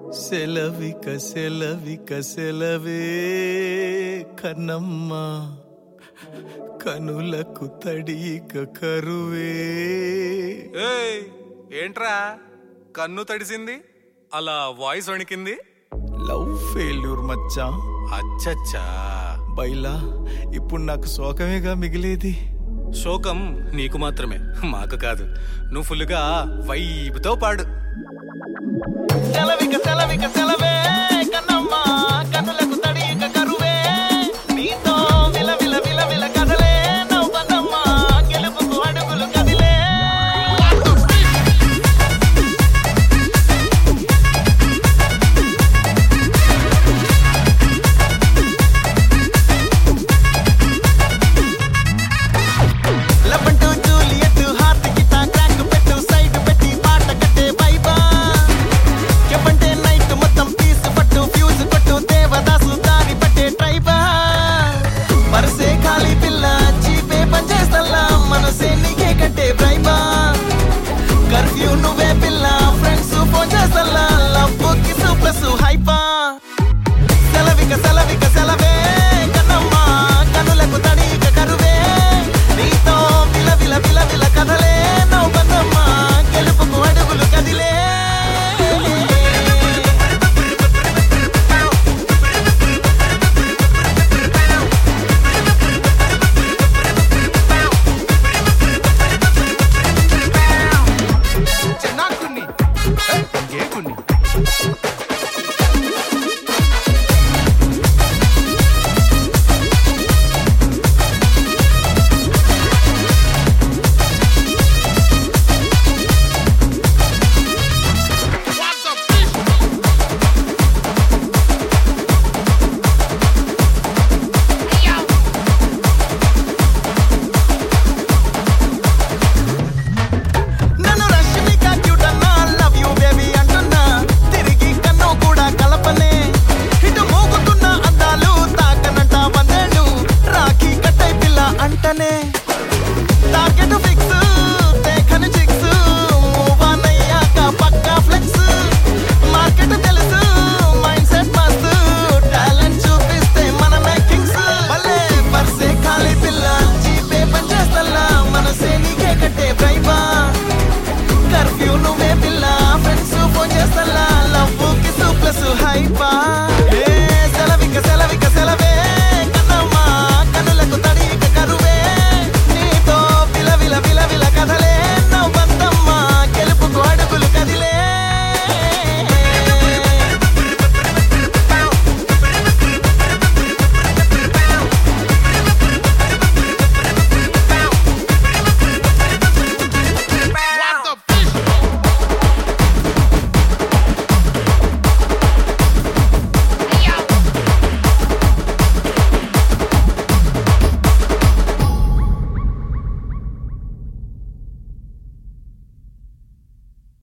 సెలవిక సెలవిక సెలవే కన్నమ్మ కనులకు తడిక కరువే. ఏంట్రా కన్ను తడిసింది, అలా వాయిస్ వణికింది? లవ్ ఫెయిల్యూర్ మచ్చా. అచ్చచ్చా. బైలా ఇప్పుడు నాకు శోకమేగా మిగిలేది. శోకం నీకు మాత్రమే, మాకు కాదు. నువ్వు ఫుల్గా వైపుతో పాడు. సెలవిక సెలవిక సెలవే కన్నమ్మ కనులకు తడిక కరువే. నీతో విల విల విల విల కదలే నవ్వన్నమ్మ గెలుపుకు అడుగులు కదిలే. లబంటు జూలియట్ హార్ట్ గిటా క్రాక్ పెట్టు సైడ్ పెట్టి పాట కట్టే వైబా. చెప్పంటే నైట్ మొత్తం పీస్ పట్టు ఫ్యూజ్ కొట్టు దేవదాసు దారి పట్టే ట్రైబా. పర్సే ఖాళీ పిల్ల చీపే పనిచేస్తల్లా మనసే నీకే కట్టే బ్రైబా. కర్ఫ్యూ నువ్వే పిల్ల ఫ్రెండ్స్ ఫోన్ చేస్తల్లా లవ్ కిస్ ప్లస్ హైపా. సెలవిక సెలవిక సెలవే కన్నమ్మ కనులకు తడిక కరువే. నీతో విల విల విల విల కదలే నవ్వన్నమ్మ గెలుపుకు అడుగులు కదిలే. చిన్నాకుని ఏ కుని